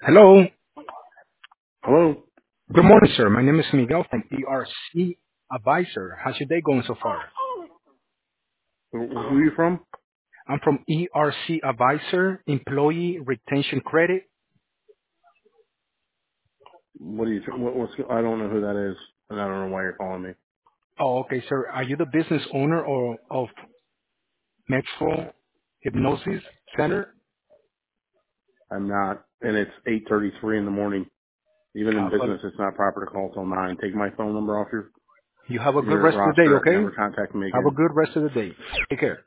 Hello. Hello? Good morning, sir. My name is Miguel from ERC Advisor. How's your day going so far? Who are you from? I'm from ERC Advisor, Employee Retention Credit. What do you, I don't know who that is, and I don't know why you're calling me. Oh, okay, sir. Are you the business owner or of Metro Hypnosis Center? I'm not, and it's 8:33 in the morning. Even in Well, business, it's not proper to call till 9. Take my phone number off you have a good your rest of the day, roster and never okay? contact me Have a again. good rest of the day. Take care.